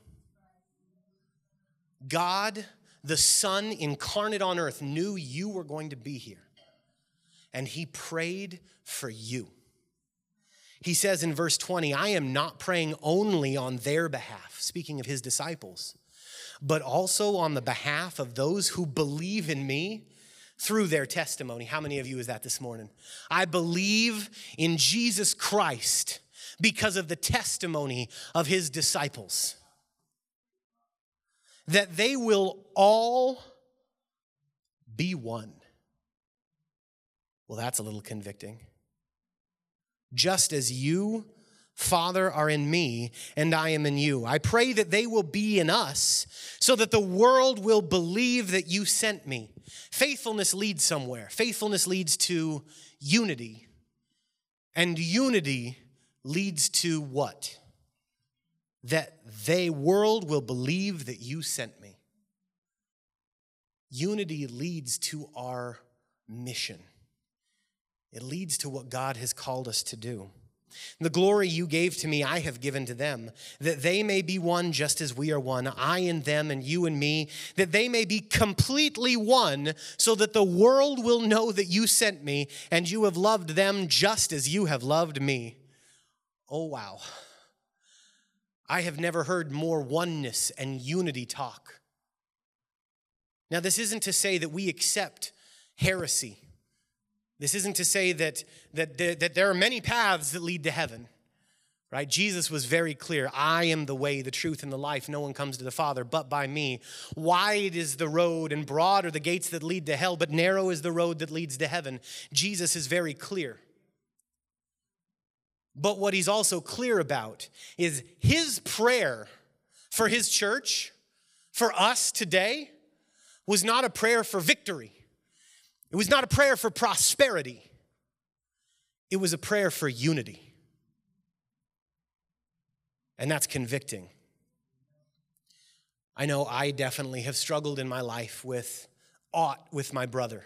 God, the Son incarnate on earth, knew you were going to be here, and he prayed for you. He says in verse twenty, I am not praying only on their behalf, speaking of his disciples, but also on the behalf of those who believe in me through their testimony. How many of you is that this morning? I believe in Jesus Christ because of the testimony of his disciples, that they will all be one. Well, that's a little convicting. Just as you, Father, are in me, and I am in you. I pray that they will be in us, so that the world will believe that you sent me. Faithfulness leads somewhere. Faithfulness leads to unity. And unity leads to what? That the world will believe that you sent me. Unity leads to our mission. It leads to what God has called us to do. The glory you gave to me, I have given to them, that they may be one just as we are one, I in them and you in me, that they may be completely one, so that the world will know that you sent me and you have loved them just as you have loved me. Oh, wow. I have never heard more oneness and unity talk. Now, this isn't to say that we accept heresy. This isn't to say that, that, that there are many paths that lead to heaven, right? Jesus was very clear. I am the way, the truth, and the life. No one comes to the Father but by me. Wide is the road and broad are the gates that lead to hell, but narrow is the road that leads to heaven. Jesus is very clear. But what he's also clear about is his prayer for his church, for us today, was not a prayer for victory. It was not a prayer for prosperity. It was a prayer for unity. And that's convicting. I know I definitely have struggled in my life with aught with my brother.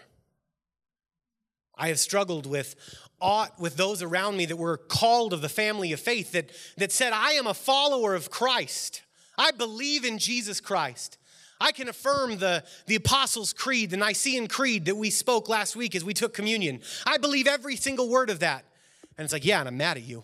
I have struggled with aught with those around me that were called of the family of faith that, that said, I am a follower of Christ. I believe in Jesus Christ. I can affirm the, the Apostles' Creed, the Nicene Creed that we spoke last week as we took communion. I believe every single word of that. And it's like, yeah, and I'm mad at you.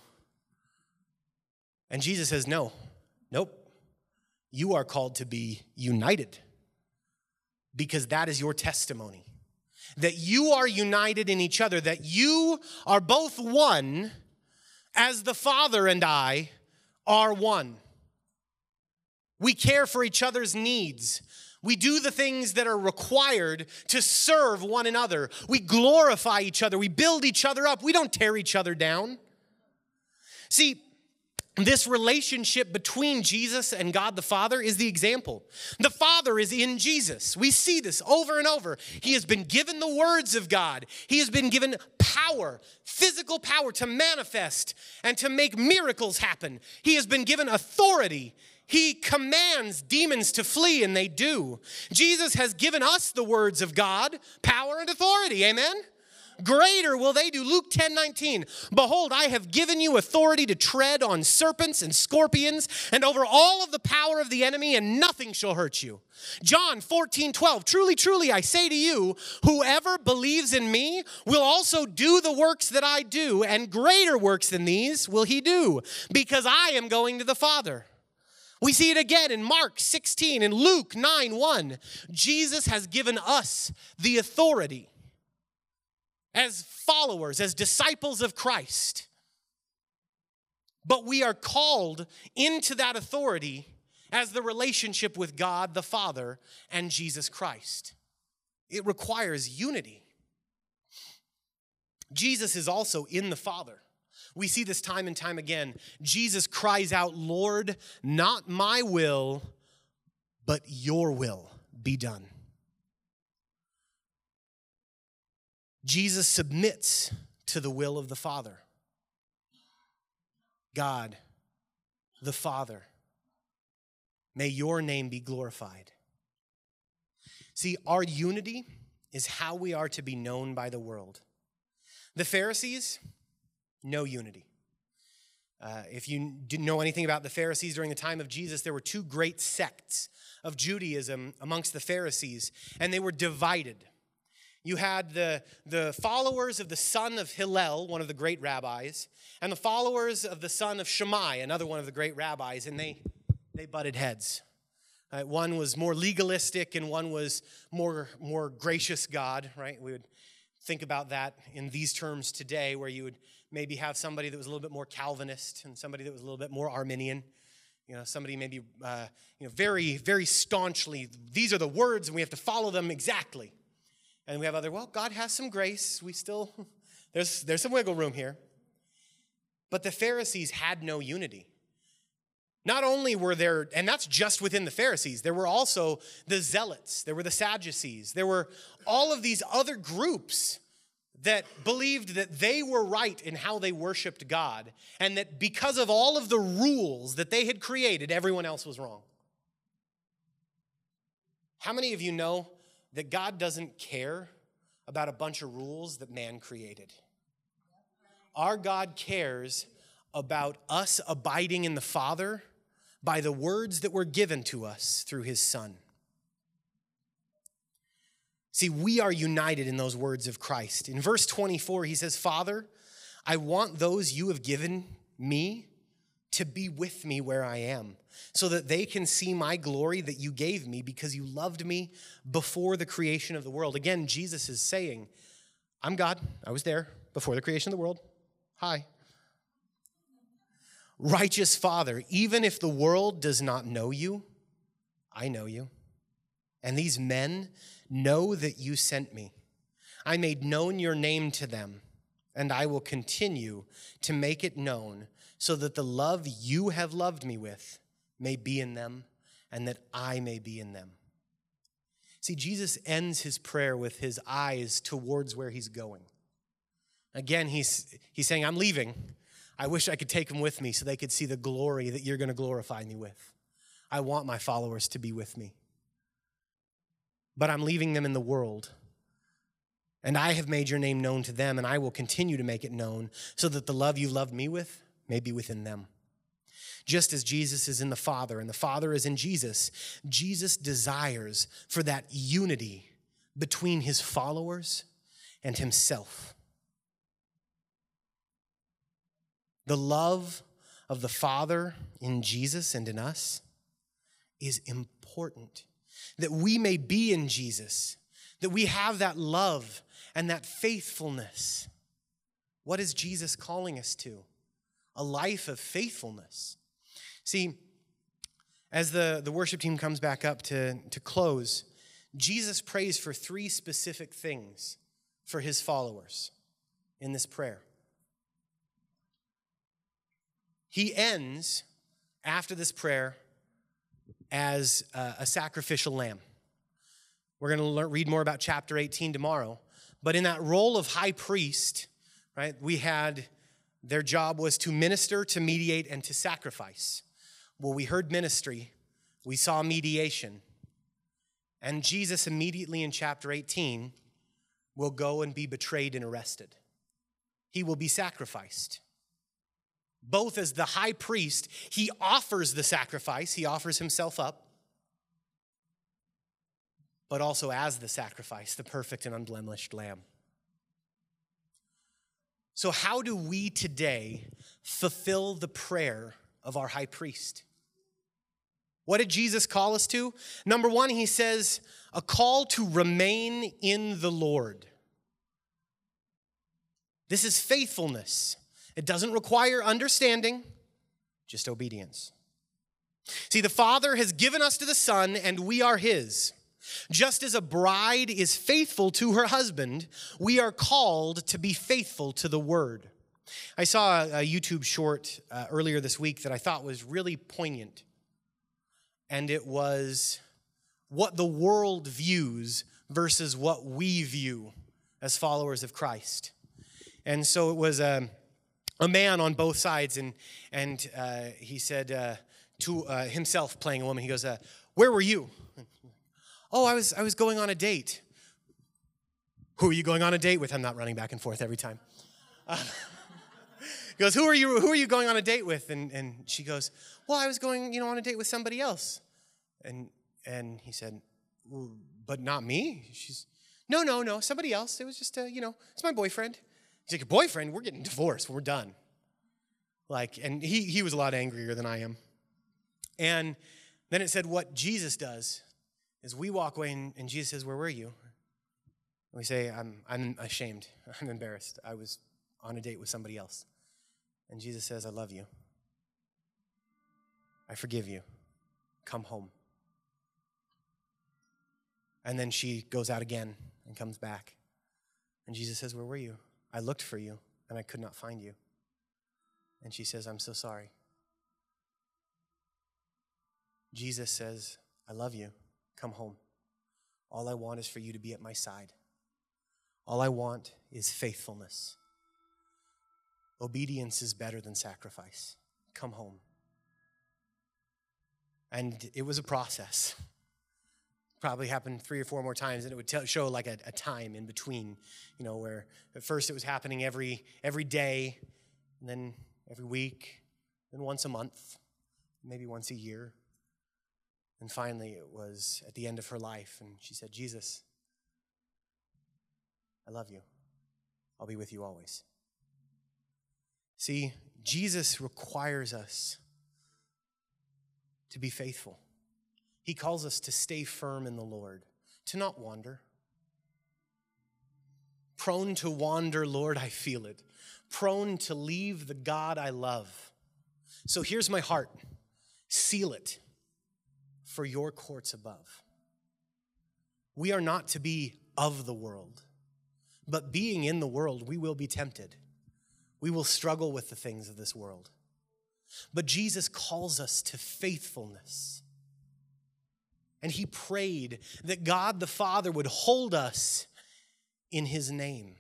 And Jesus says, no, nope. You are called to be united because that is your testimony. That you are united in each other, that you are both one as the Father and I are one. We care for each other's needs. We do the things that are required to serve one another. We glorify each other. We build each other up. We don't tear each other down. See, this relationship between Jesus and God the Father is the example. The Father is in Jesus. We see this over and over. He has been given the words of God. He has been given power, physical power to manifest and to make miracles happen. He has been given authority. He commands demons to flee, and they do. Jesus has given us the words of God, power and authority. Amen? Greater will they do. Luke ten nineteen. Behold, I have given you authority to tread on serpents and scorpions and over all of the power of the enemy, and nothing shall hurt you. John fourteen twelve. Truly, truly, I say to you, whoever believes in me will also do the works that I do, and greater works than these will he do, because I am going to the Father. We see it again in Mark sixteen and Luke nine one. Jesus has given us the authority as followers, as disciples of Christ. But we are called into that authority as the relationship with God the Father and Jesus Christ. It requires unity. Jesus is also in the Father. We see this time and time again. Jesus cries out, Lord, not my will, but your will be done. Jesus submits to the will of the Father. God, the Father, may your name be glorified. See, our unity is how we are to be known by the world. The Pharisees, no unity. Uh, if you didn't know anything about the Pharisees during the time of Jesus, there were two great sects of Judaism amongst the Pharisees, and they were divided. You had the, the followers of the son of Hillel, one of the great rabbis, and the followers of the son of Shammai, another one of the great rabbis, and they, they butted heads. Uh, one was more legalistic and one was more, more gracious God, right? We would think about that in these terms today, where you would maybe have somebody that was a little bit more Calvinist and somebody that was a little bit more Arminian. You know, somebody maybe, uh, you know, very, very staunchly, these are the words and we have to follow them exactly. And we have other, well, God has some grace. We still, there's, there's some wiggle room here. But the Pharisees had no unity. Not only were there, and that's just within the Pharisees, there were also the Zealots, there were the Sadducees, there were all of these other groups that believed that they were right in how they worshiped God, and that because of all of the rules that they had created, everyone else was wrong. How many of you know that God doesn't care about a bunch of rules that man created? Our God cares about us abiding in the Father by the words that were given to us through his Son. See, we are united in those words of Christ. In verse twenty-four, he says, Father, I want those you have given me to be with me where I am, so that they can see my glory that you gave me because you loved me before the creation of the world. Again, Jesus is saying, I'm God. I was there before the creation of the world. Hi. Righteous Father, even if the world does not know you, I know you. And these men know that you sent me. I made known your name to them, and I will continue to make it known so that the love you have loved me with may be in them and that I may be in them. See, Jesus ends his prayer with his eyes towards where he's going. Again, he's, he's saying, I'm leaving. I wish I could take them with me so they could see the glory that you're going to glorify me with. I want my followers to be with me. But I'm leaving them in the world. And I have made your name known to them, and I will continue to make it known so that the love you loved me with may be within them. Just as Jesus is in the Father and the Father is in Jesus, Jesus desires for that unity between his followers and himself. The love of the Father in Jesus and in us is important. That we may be in Jesus, that we have that love and that faithfulness. What is Jesus calling us to? A life of faithfulness. See, as the, the worship team comes back up to, to close, Jesus prays for three specific things for his followers in this prayer. He ends after this prayer as a, a sacrificial lamb. We're going to read more about chapter eighteen tomorrow. But in that role of high priest, right, we had, their job was to minister, to mediate, and to sacrifice. Well, we heard ministry. We saw mediation. And Jesus immediately in chapter eighteen will go and be betrayed and arrested. He will be sacrificed. Both as the high priest, he offers the sacrifice, he offers himself up, but also as the sacrifice, the perfect and unblemished lamb. So how do we today fulfill the prayer of our high priest? What did Jesus call us to? Number one, he says, a call to remain in the Lord. This is faithfulness. It doesn't require understanding, just obedience. See, the Father has given us to the Son, and we are his. Just as a bride is faithful to her husband, we are called to be faithful to the Word. I saw a, a YouTube short uh, earlier this week that I thought was really poignant. And it was what the world views versus what we view as followers of Christ. And so it was a, a man on both sides, and and uh, he said uh, to uh, himself playing a woman, he goes, uh, "Where were you?" "Oh, I was I was going on a date." "Who are you going on a date with?" I'm not running back and forth every time. Uh, he goes, "Who are you? Who are you going on a date with?" And and she goes, "Well, I was going, you know, on a date with somebody else." And and he said, well, "But not me." She's, "No, no, no, somebody else. It was just, uh, you know, it's my boyfriend." He's like, "Your boyfriend? We're getting divorced. We're done." Like, and he he was a lot angrier than I am. And then it said what Jesus does is we walk away and, and Jesus says, "Where were you?" And we say, I'm I'm ashamed. I'm embarrassed. I was on a date with somebody else." And Jesus says, "I love you. I forgive you. Come home." And then she goes out again and comes back. And Jesus says, "Where were you? I looked for you, and I could not find you." And she says, "I'm so sorry." Jesus says, "I love you. Come home. All I want is for you to be at my side. All I want is faithfulness. Obedience is better than sacrifice. Come home." And it was a process. Probably happened three or four more times, and it would tell, show like a, a time in between, you know, where at first it was happening every every day, and then every week, then once a month, maybe once a year. And finally it was at the end of her life, and she said, "Jesus, I love you. I'll be with you always." See, Jesus requires us to be faithful. He calls us to stay firm in the Lord, to not wander. Prone to wander, Lord, I feel it. Prone to leave the God I love. So here's my heart. Seal it for your courts above. We are not to be of the world, but being in the world, we will be tempted. We will struggle with the things of this world. But Jesus calls us to faithfulness. And he prayed that God the Father would hold us in his name,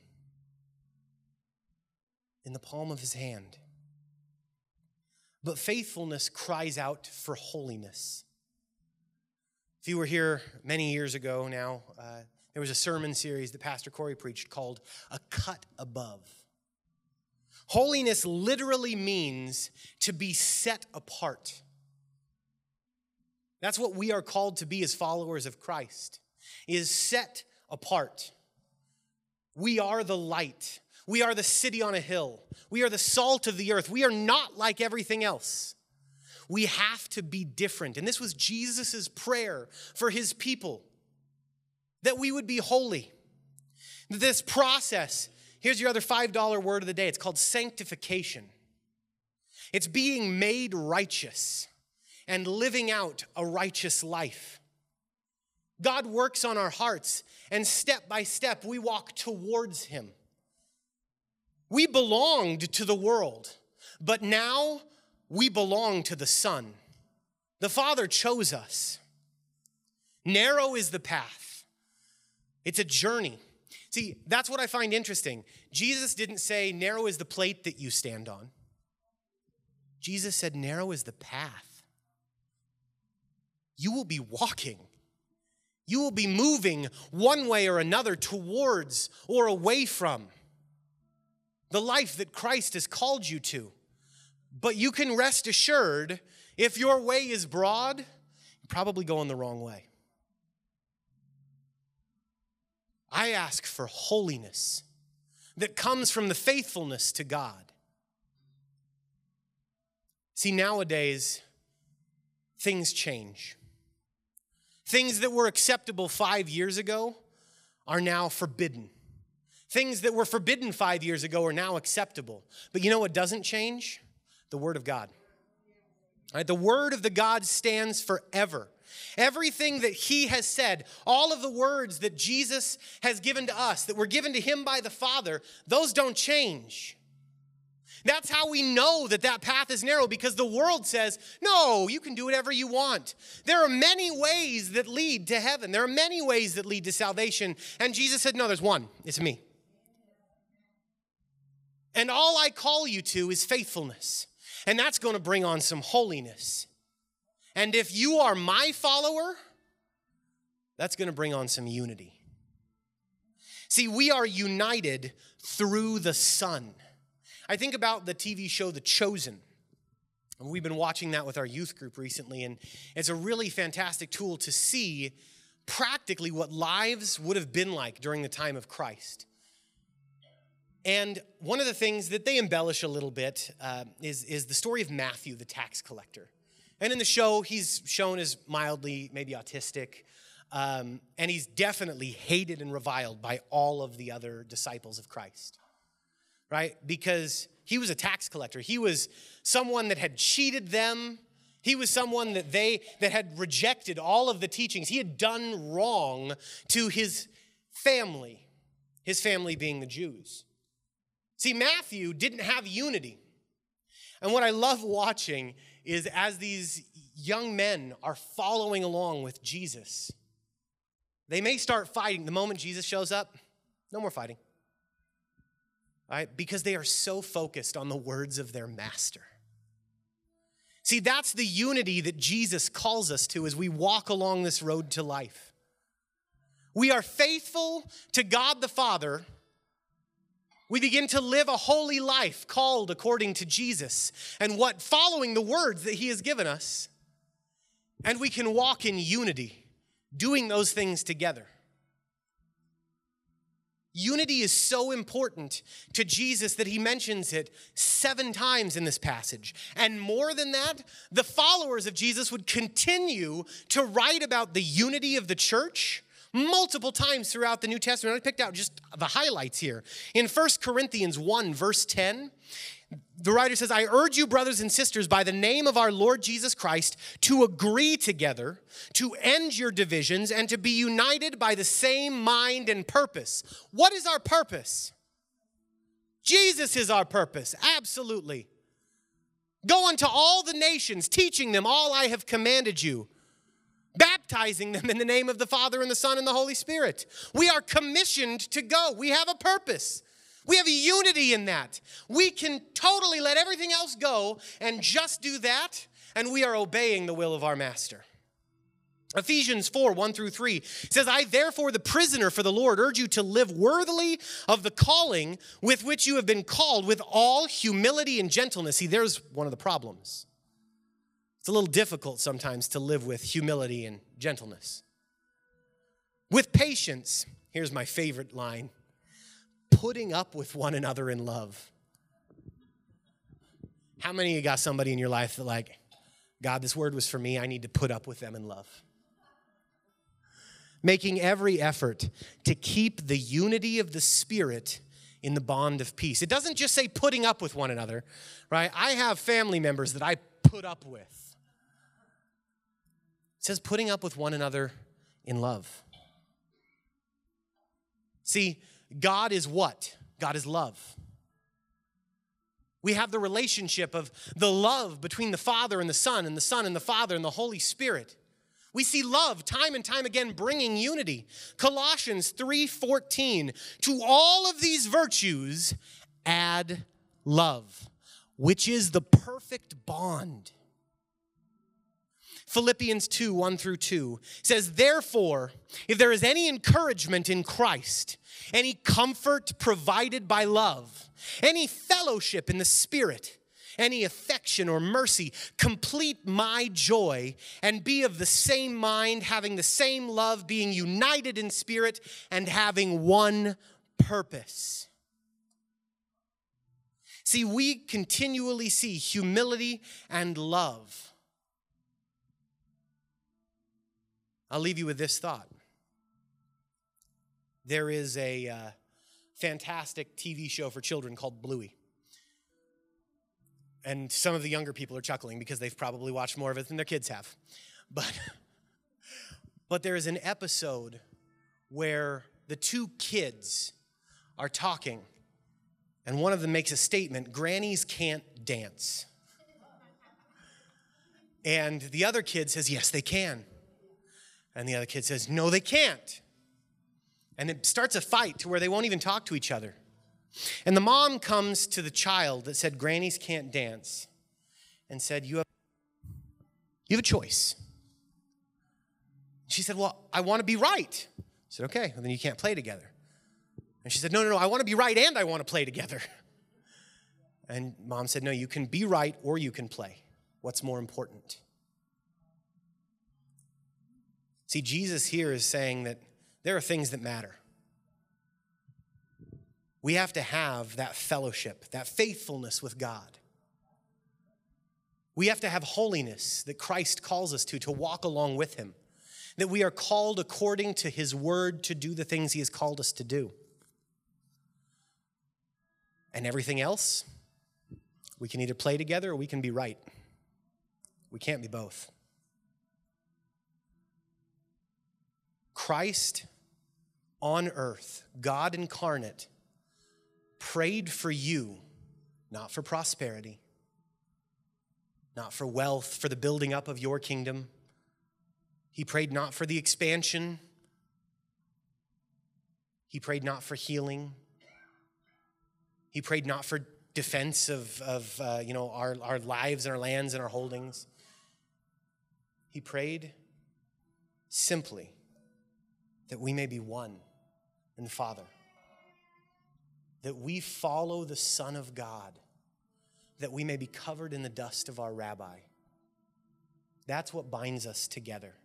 in the palm of his hand. But faithfulness cries out for holiness. If you were here many years ago now, uh, there was a sermon series that Pastor Corey preached called A Cut Above. Holiness literally means to be set apart. That's what we are called to be as followers of Christ, is set apart. We are the light. We are the city on a hill. We are the salt of the earth. We are not like everything else. We have to be different. And this was Jesus' prayer for his people, that we would be holy. This process, here's your other five dollar word of the day. It's called sanctification. It's being made righteous and living out a righteous life. God works on our hearts, and step by step, we walk towards him. We belonged to the world, but now we belong to the Son. The Father chose us. Narrow is the path. It's a journey. See, that's what I find interesting. Jesus didn't say, narrow is the plate that you stand on. Jesus said, narrow is the path. You will be walking. You will be moving one way or another towards or away from the life that Christ has called you to. But you can rest assured, if your way is broad, you're probably going the wrong way. I ask for holiness that comes from the faithfulness to God. See, nowadays, things change. Things that were acceptable five years ago are now forbidden. Things that were forbidden five years ago are now acceptable. But you know what doesn't change? The Word of God. All right, the Word of the God stands forever. Everything that he has said, all of the words that Jesus has given to us, that were given to him by the Father, those don't change. That's how we know that that path is narrow, because the world says, no, you can do whatever you want. There are many ways that lead to heaven. There are many ways that lead to salvation. And Jesus said, no, there's one. It's me. And all I call you to is faithfulness. And that's going to bring on some holiness. And if you are my follower, that's going to bring on some unity. See, we are united through the Son. I think about the T V show The Chosen. And we've been watching that with our youth group recently, and it's a really fantastic tool to see practically what lives would have been like during the time of Christ. And one of the things that they embellish a little bit uh, is, is the story of Matthew, the tax collector. And in the show, he's shown as mildly maybe autistic, um, and he's definitely hated and reviled by all of the other disciples of Christ, right? Because he was a tax collector. He was someone that had cheated them. He was someone that they that had rejected all of the teachings. He had done wrong to his family, his family being the Jews. See, Matthew didn't have unity. And what I love watching is as these young men are following along with Jesus, they may start fighting. The moment Jesus shows up, no more fighting. All right? Because they are so focused on the words of their master. See, that's the unity that Jesus calls us to as we walk along this road to life. We are faithful to God the Father. We begin to live a holy life called according to Jesus and what following the words that he has given us. And we can walk in unity, doing those things together. Unity is so important to Jesus that he mentions it seven times in this passage. And more than that, the followers of Jesus would continue to write about the unity of the church multiple times throughout the New Testament. I picked out just the highlights here. In First Corinthians one, verse ten, the writer says, I urge you, brothers and sisters, by the name of our Lord Jesus Christ, to agree together, to end your divisions, and to be united by the same mind and purpose. What is our purpose? Jesus is our purpose, absolutely. Go unto all the nations, teaching them all I have commanded you, baptizing them in the name of the Father and the Son and the Holy Spirit. We are commissioned to go. We have a purpose. We have a unity in that. We can totally let everything else go and just do that, and we are obeying the will of our master. Ephesians four, one through three says, I therefore, the prisoner for the Lord, urge you to live worthily of the calling with which you have been called, with all humility and gentleness. See, there's one of the problems. It's a little difficult sometimes to live with humility and gentleness. With patience, here's my favorite line, putting up with one another in love. How many of you got somebody in your life that like, God, this word was for me, I need to put up with them in love? Making every effort to keep the unity of the Spirit in the bond of peace. It doesn't just say putting up with one another, right? I have family members that I put up with. It says putting up with one another in love. See, God is what? God is love. We have the relationship of the love between the Father and the Son, and the Son and the Father and the Holy Spirit. We see love time and time again bringing unity. Colossians three fourteen, to all of these virtues add love, which is the perfect bond. Philippians two, one through two says, therefore, if there is any encouragement in Christ, any comfort provided by love, any fellowship in the Spirit, any affection or mercy, complete my joy and be of the same mind, having the same love, being united in spirit, and having one purpose. See, we continually see humility and love. I'll leave you with this thought. There is a uh, fantastic T V show for children called Bluey. And some of the younger people are chuckling because they've probably watched more of it than their kids have. But, but there is an episode where the two kids are talking, And one of them makes a statement, grannies can't dance. And the other kid says, yes, they can. And the other kid says, no, they can't. And it starts a fight to where they won't even talk to each other. And the mom comes to the child that said, grannies can't dance, and said, you have, you have a choice. She said, well, I want to be right. I said, okay, well, then you can't play together. And she said, no, no, no, I want to be right and I want to play together. And mom said, no, you can be right or you can play. What's more important? See, Jesus here is saying that there are things that matter. We have to have that fellowship, that faithfulness with God. We have to have holiness that Christ calls us to, to walk along with him. That we are called according to his word to do the things he has called us to do. And everything else, we can either play together or we can be right. We can't be both. Christ on earth, God incarnate, prayed for you, not for prosperity, not for wealth, for the building up of your kingdom. He prayed not for the expansion. He prayed not for healing. He prayed not for defense of, of uh, you know, our, our lives and our lands and our holdings. He prayed simply that we may be one in the Father, that we follow the Son of God, that we may be covered in the dust of our Rabbi. That's what binds us together.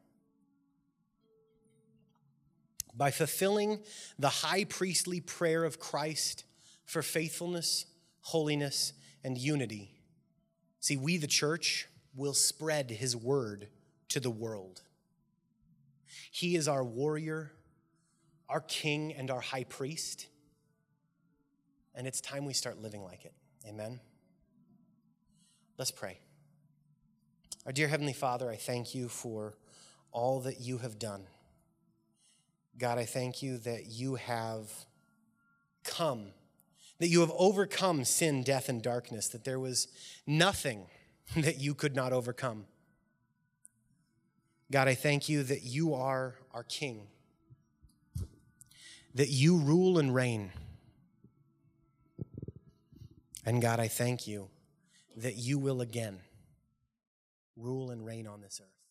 By fulfilling the high priestly prayer of Christ for faithfulness, holiness, and unity, see, we, the church, will spread his word to the world. He is our warrior, our king, and our high priest. And it's time we start living like it. Amen? Let's pray. Our dear Heavenly Father, I thank you for all that you have done. God, I thank you that you have come, that you have overcome sin, death, and darkness, that there was nothing that you could not overcome. God, I thank you that you are our King, that you rule and reign. And God, I thank you that you will again rule and reign on this earth.